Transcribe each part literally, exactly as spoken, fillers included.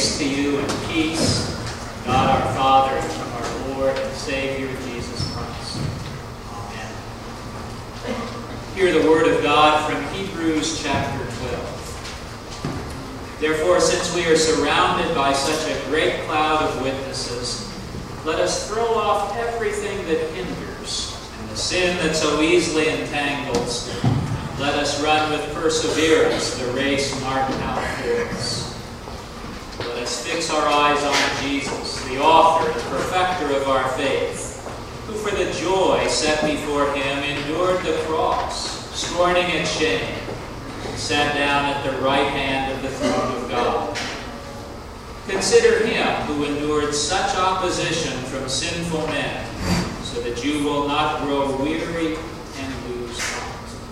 Grace to you and peace, God our Father, and from our Lord and Savior, Jesus Christ. Amen. Hear the word of God from Hebrews chapter twelve. Therefore, since we are surrounded by such a great cloud of witnesses, let us throw off everything that hinders and the sin that so easily entangles. Let us run with perseverance the race marked out for us. Let us fix our eyes on Jesus, the author and perfecter of our faith, who for the joy set before him endured the cross, scorning its shame, and sat down at the right hand of the throne of God. Consider him who endured such opposition from sinful men, so that you will not grow weary and lose heart.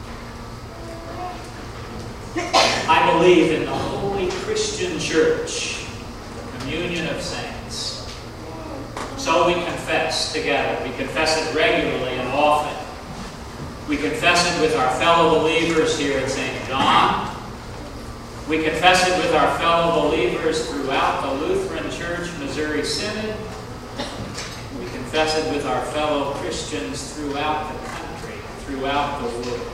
I believe in the Holy Christian Church, the communion of saints. So we confess together. We confess it regularly and often. We confess it with our fellow believers here at Saint John. We confess it with our fellow believers throughout the Lutheran Church Missouri Synod. We confess it with our fellow Christians throughout the country, throughout the world.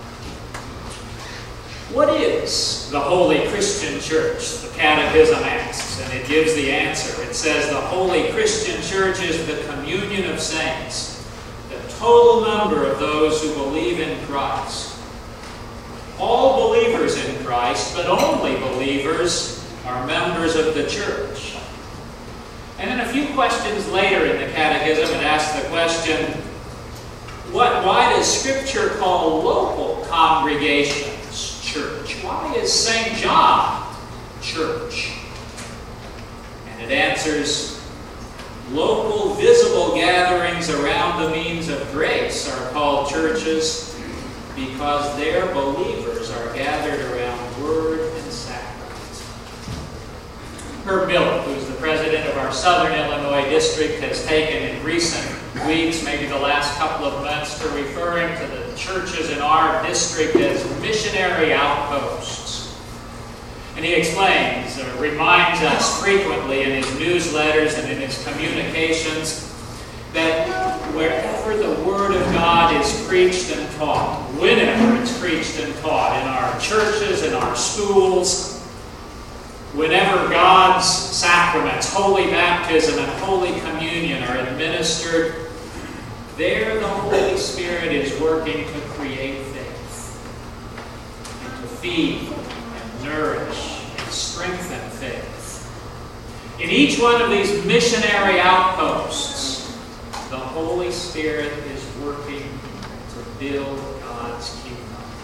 What is the Holy Christian Church? The Catechism asks, and it gives the answer. It says the Holy Christian Church is the communion of saints, the total number of those who believe in Christ. All believers in Christ, but only believers, are members of the church. And then a few questions later in the Catechism, it asks the question, what, why does Scripture call local congregations church? Why is Saint John church? And it answers, local visible gatherings around the means of grace are called churches because their believers are gathered around word and sacrament. Herb Miller, who's the president of our Southern Illinois district, has taken in recent weeks, maybe the last couple of months, to referring to the churches in our district as missionary outposts. And he explains, or reminds us frequently in his newsletters and in his communications, that wherever the Word of God is preached and taught, whenever it's preached and taught, in our churches, in our schools, whenever God's sacraments, Holy Baptism and Holy Communion are administered, there the Holy Spirit is working to create faith, and to feed and nourish and strengthen faith. In each one of these missionary outposts, the Holy Spirit is working to build God's kingdom.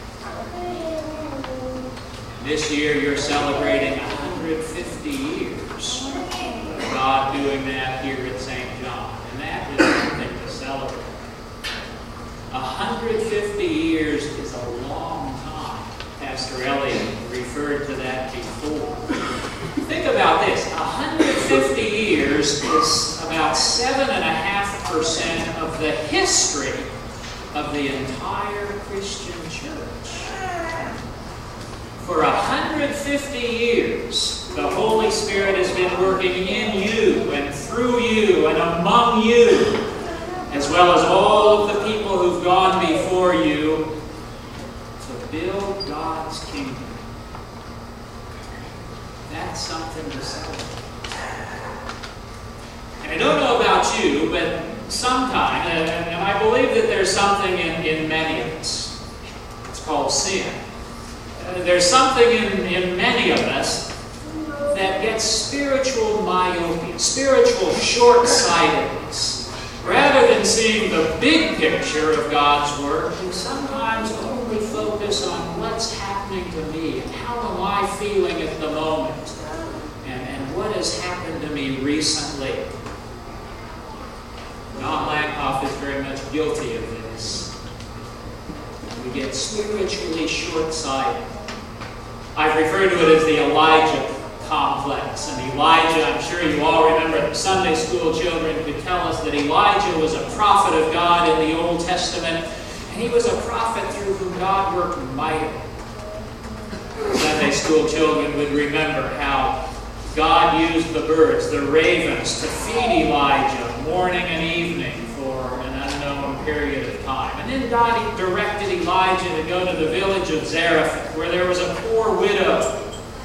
And this year you're celebrating one hundred fifty years of God doing that here at Saint John. And that is something to celebrate. one hundred fifty years is a long time. Pastor Elliott referred to that before. Think about this. one hundred fifty years is about seven point five percent of the history of the entire Christian church. For one hundred fifty years, the Holy Spirit has been working in you and through you and among you, as well as all of the people who've gone before you, to build God's kingdom. That's something to celebrate. And I don't know about you, but sometimes, and, and I believe that there's something in, in many of us. It's called sin. Uh, there's something in, in many of us that gets spiritual myopia, spiritual short-sightedness. Rather than seeing the big picture of God's work, we sometimes only focus on what's happening to me and how am I feeling at the moment and, and what has happened to me recently. John Lakoff is very much guilty of this. We get spiritually short-sighted. I've referred to it as the Elijah complex. And Elijah, I'm sure you all remember, the Sunday school children could tell us that Elijah was a prophet of God in the Old Testament, and he was a prophet through whom God worked mightily. Sunday school children would remember how God used the birds, the ravens, to feed Elijah morning and evening for an unknown period of time. And then God directed Elijah to go to the village of Zarephath, where there was a poor widow.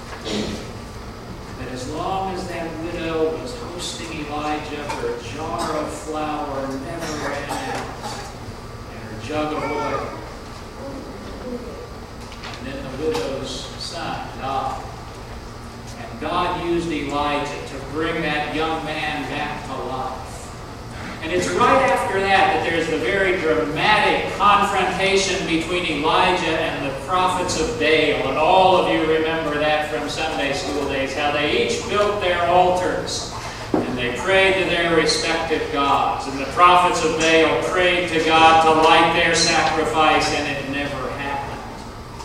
But as long as that widow was hosting Elijah, her jar of flour never ran out, and her jug of oil. And then the widow's son died. And God used Elijah to bring that young man back to life. And it's right after that that there's the very dramatic confrontation between Elijah and the prophets of Baal. And all of you remember that from Sunday school days, how they each built their altars and they prayed to their respective gods. And the prophets of Baal prayed to God to light their sacrifice, and it never happened.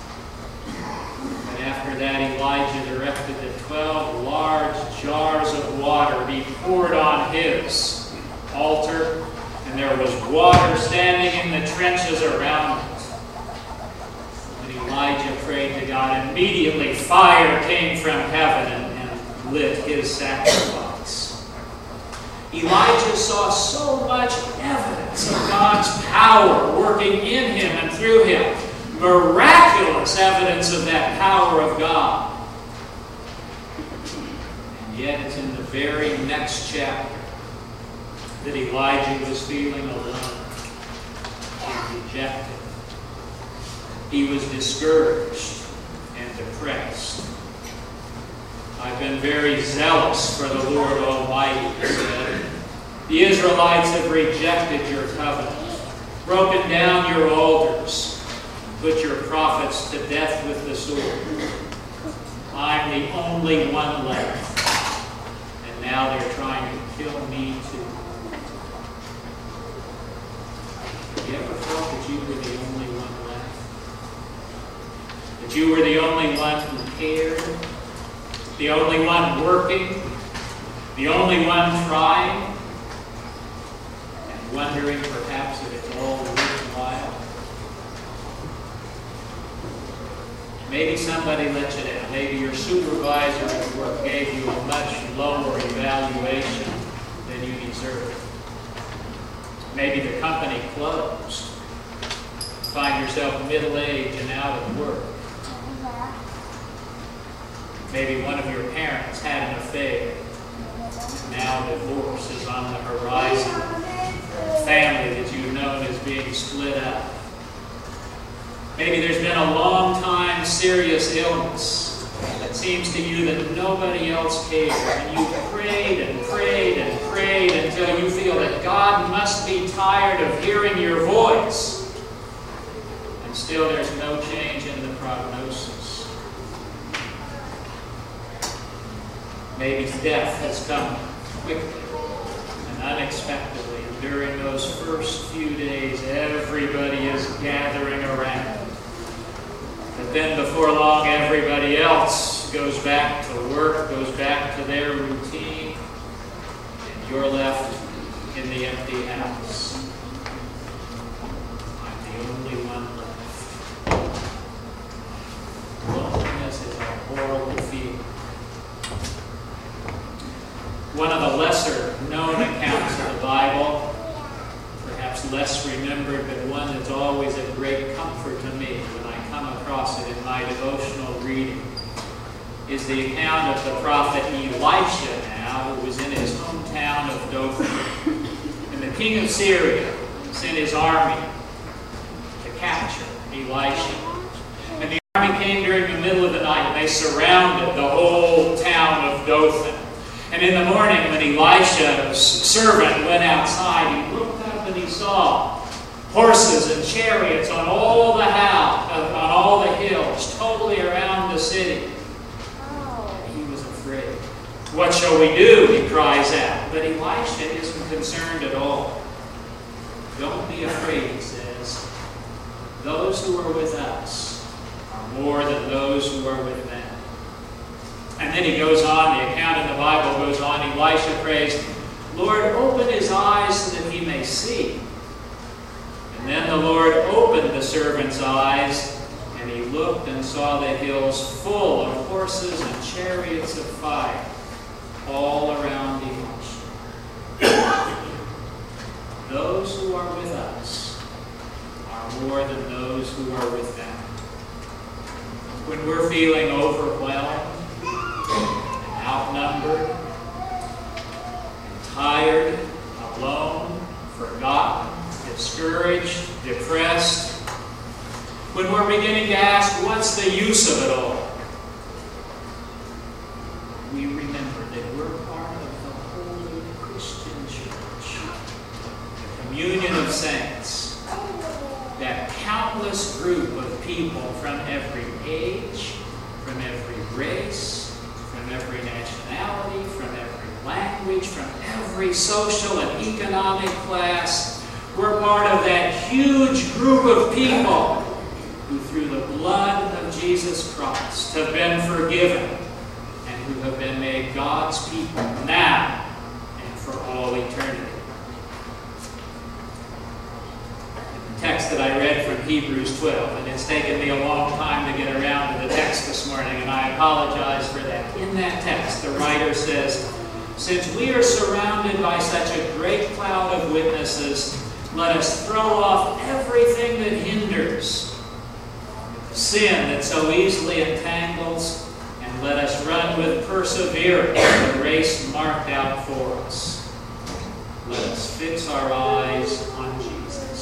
And after that, Elijah directed that twelve large jars of water be poured on his altar, and there was water standing in the trenches around it. When Elijah prayed to God, immediately fire came from heaven and, and lit his sacrifice. Elijah saw so much evidence of God's power working in him and through him. Miraculous evidence of that power of God. And yet it's in the very next chapter that Elijah was feeling alone and dejected. He was discouraged and depressed. I've been very zealous for the Lord Almighty, he said. The Israelites have rejected your covenant, broken down your altars, put your prophets to death with the sword. I'm the only one left, and now they're trying to kill me too. Have you ever felt that you were the only one left? That you were the only one who cared? The only one working? The only one trying? And wondering perhaps if it's all worthwhile? Maybe somebody let you down. Maybe your supervisor at work gave you a much lower evaluation than you deserved. Maybe the company closed. Find yourself middle-aged and out of work. Maybe one of your parents had an affair. Now divorce is on the horizon. A family that you've known is being split up. Maybe there's been a long time serious illness. It seems to you that nobody else cares, and you prayed and prayed and prayed until you feel that God must be tired of hearing your voice. And still there's no change in the prognosis. Maybe death has come quickly and unexpectedly. And during those first few days, everybody is gathering around. But then before long, everybody else goes back to work, goes back to their routine, and you're left in the empty house. I'm the only one left. Loneliness is a horrible feeling. One of the lesser known accounts of the Bible, perhaps less remembered, but one that's always a great comfort to me when I come across it in my devotional reading, is the account of the prophet Elisha now, who was in his hometown of Dothan. And the king of Syria sent his army to capture Elisha. And the army came during the middle of the night, and they surrounded the whole town of Dothan. And in the morning, when Elisha's servant went outside, he looked up and he saw horses and chariots on all the house, on all the hills, totally around the city. And he was afraid. What shall we do? He cries out. But Elisha isn't concerned at all. Don't be afraid, he says. Those who are with us are more than those who are with them. And then he goes on, the account in the Bible goes on, Elisha prays, Lord, open his eyes so that he may see. And then the Lord opened the servant's eyes, and he looked and saw the hills full of horses and chariots of fire. all around emotion. Those who are with us are more than those who are with them. When we're feeling overwhelmed, and outnumbered, and tired, alone, forgotten, discouraged, depressed, when we're beginning to ask, what's the use of it all? We remember that we're part of the Holy Christian Church, the communion of saints, that countless group of people from every age, from every race, from every nationality, from every language, from every social and economic class. We're part of that huge group of people who through the blood of Jesus Christ have been forgiven and who have been made God's people now and for all eternity. The text that I read from Hebrews twelve, and it's taken me a long time to get around to the text this morning, and I apologize for that. In that text, the writer says, "Since we are surrounded by such a great cloud of witnesses, let us throw off everything that hinders, the sin that so easily entangles, and let us run with perseverance the race marked out for us. Let us fix our eyes on Jesus."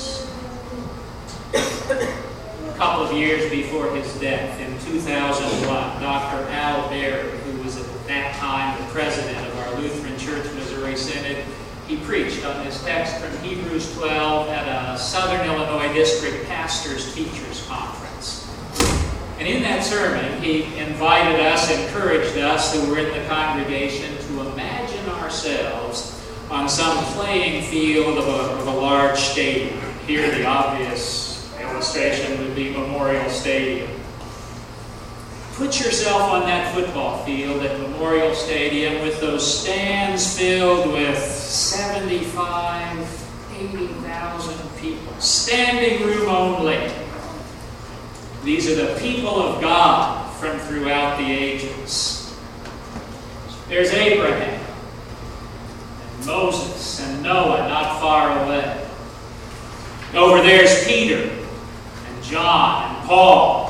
A couple of years before his death, in two thousand one, Doctor Al Berry, who was at that time the president of our Lutheran Church Missouri Synod, he preached on this text from Hebrews twelve at a Southern Illinois District Pastors Teachers Conference. And in that sermon, he invited us, encouraged us who were in the congregation to imagine ourselves on some playing field of a, of a large stadium. Here the obvious illustration would be Memorial Stadium. Put yourself on that football field at Memorial Stadium with those stands filled with seventy-five, eighty thousand people. Standing room only. These are the people of God from throughout the ages. There's Abraham, and Moses, and Noah not far away. Over there's Peter, and John, and Paul.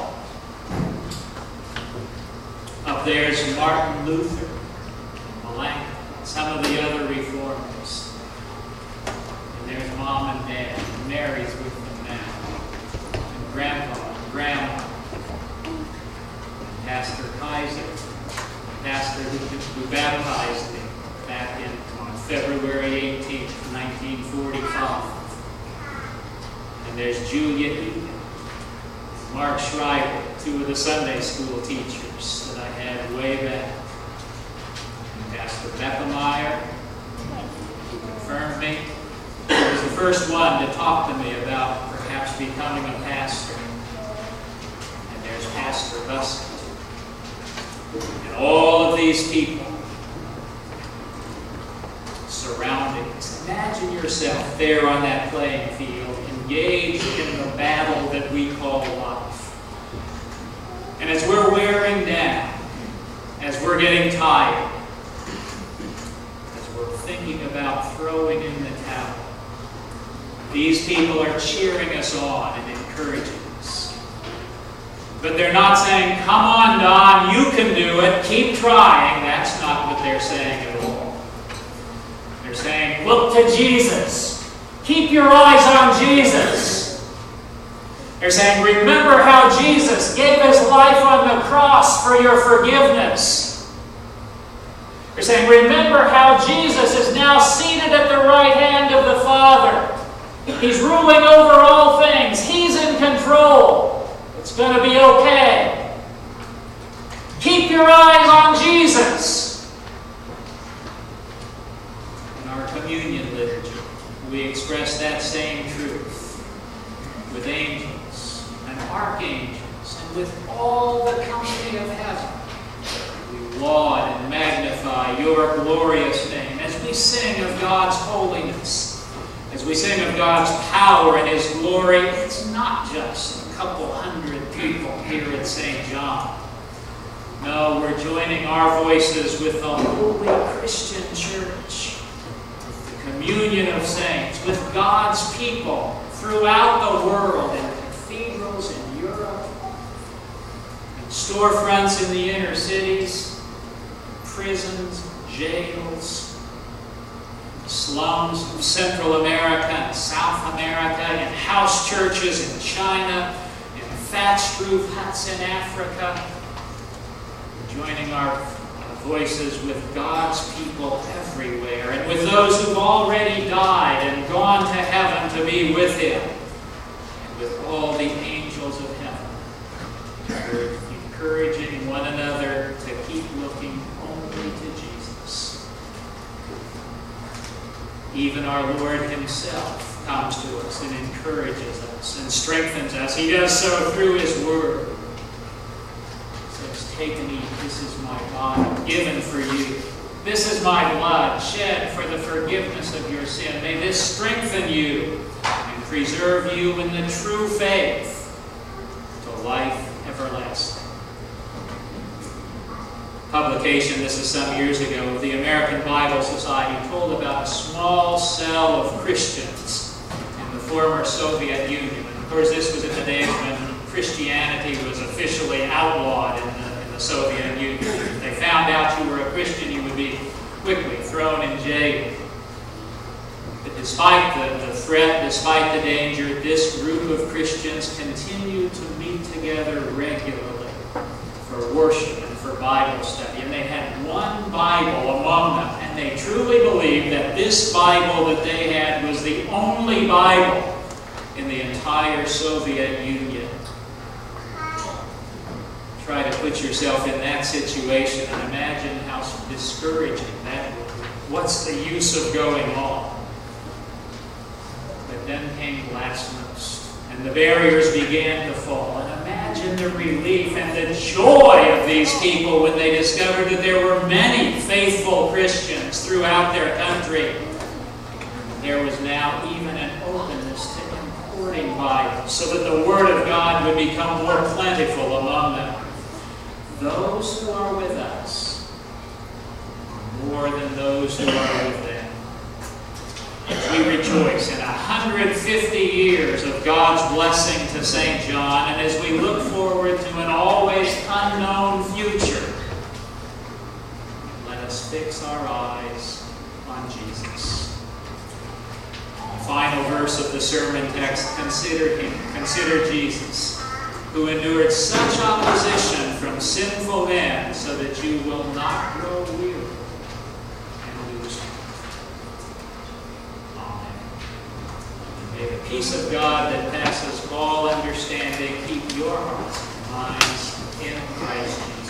Up there's Martin Luther, and Melanchthon, and some of the other reformers. And there's Mom and Dad, and Mary's with them now. And Grandpa and Grandma. And Pastor Kaiser, Pastor who, who baptized me back in on February eighteenth, nineteen forty-five. And there's Julia Egan, Mark Schreiber, two of the Sunday school teachers that I had way back. And Pastor Beckemeyer, who confirmed me, he was the first one to talk to me about perhaps becoming a pastor. And there's Pastor Buskett. And all of these people surrounding us. Imagine yourself there on that playing field, engaged in the battle that we call life. And as we're wearing down, as we're getting tired, as we're thinking about throwing in the towel, these people are cheering us on and encouraging us. But they're not saying, "Come on, Don, you can do it, keep trying." That's not what they're saying at all. They're saying, "Look to Jesus. Keep your eyes on Jesus." They're saying, "Remember how Jesus gave his life on the cross for your forgiveness." They're saying, "Remember how Jesus is now seated at the right hand of the Father. He's ruling over all things. He's in control. It's going to be okay. Keep your eyes on Jesus." In our communion liturgy, we express that same truth with angels and archangels and with all the company of heaven. We laud and magnify your glorious name as we sing of God's holiness, as we sing of God's power and his glory. It's not just a couple hundred people here at Saint John, No, we're joining our voices with the Holy Christian Church, the communion of saints, with God's people throughout the world, in cathedrals in Europe, in storefronts in the inner cities, prisons, jails, slums of Central America and South America, in house churches in China, in thatched roof huts in Africa, joining our voices with God's people everywhere, and with those who've already died and gone to heaven to be with Him, and with all the angels of heaven. We're encouraging one another to keep looking only to Jesus. Even our Lord Himself comes to us and encourages us and strengthens us. He does so through His Word. Take and eat. This is my body given for you. This is my blood shed for the forgiveness of your sin. May this strengthen you and preserve you in the true faith to life everlasting. Publication, this is some years ago, of the American Bible Society told about a small cell of Christians in the former Soviet Union. And of course, this was in the days when Christianity was officially outlawed in the the Soviet Union. If they found out you were a Christian, you would be quickly thrown in jail. But despite the, the threat, despite the danger, this group of Christians continued to meet together regularly for worship and for Bible study. And they had one Bible among them, and they truly believed that this Bible that they had was the only Bible in the entire Soviet Union. Try to put yourself in that situation and imagine how discouraging that would be. What's the use of going on? But then came Glasnost, and the barriers began to fall. And imagine the relief and the joy of these people when they discovered that there were many faithful Christians throughout their country. There was now even an openness to importing Bibles, so that the Word of God would become more plentiful among them. Those who are with us more than those who are with them. As we rejoice in one hundred fifty years of God's blessing to Saint John, and as we look forward to an always unknown future, let us fix our eyes on Jesus. The final verse of the sermon text, consider Him, consider Jesus, who endured such opposition from sinful men, so that you will not grow weary and lose heart. Amen. May the peace of God that passes all understanding keep your hearts and minds in Christ Jesus.